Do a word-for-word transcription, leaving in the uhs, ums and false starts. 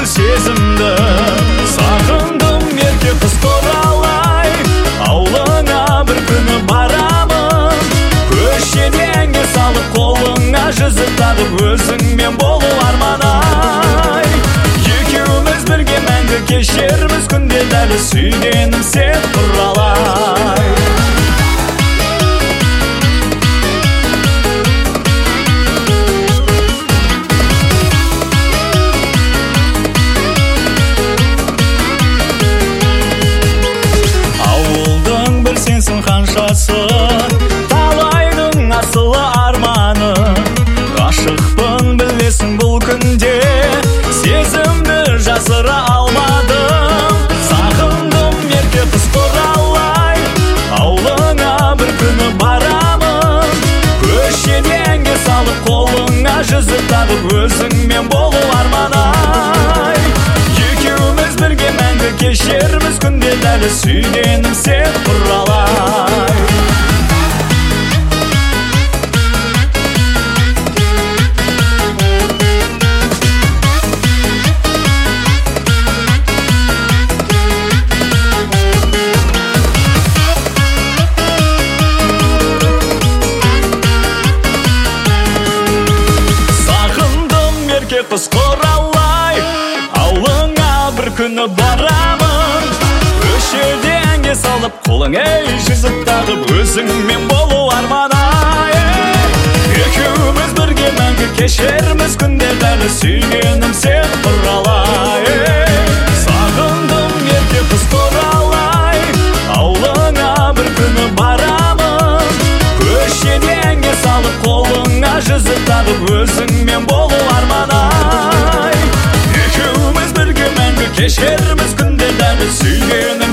сезімді. Сағындым ерке қыз құралай, аулыңа бір күні барамын. Көшеденге салып қолыңа жүзік тағып, өзіңмен болу арманай. Екеуміз бірге мәңгі кешерміз күнде дәлі, сүйгенім сен құралай. Ауылдың бір сенсің қаншасы, талайдың асылы арманы. Ғашықпын білесің бұл күнде, сезімді жасыра алмадым. Сағындым ерке қыз құралай, аулыңа бір күні барамын. Көшеденге салып қолыңа жүзік тағып, өзіңмен болу арманай. Екеуміз бірге мәңгі кешерміз күнде дәлі, сүйгенім сен құралай. Қыз құралай, аулыңа бір күні барамын. Көшеденге салып қолыңа жүзік тағып, өзіңмен болу арманай. Екеуміз бірге мәңгі кешерміз күнде дәлі, сүйгенім сен құралай. Сағындым ерке қыз құралай, аулыңа бір күні барамын. Көшеденге салып қолыңа жүзік тағып, өзіңмен болу арманай. Екеуміз бірге мәңгі кешерміз күнде дәлі, сүйгенім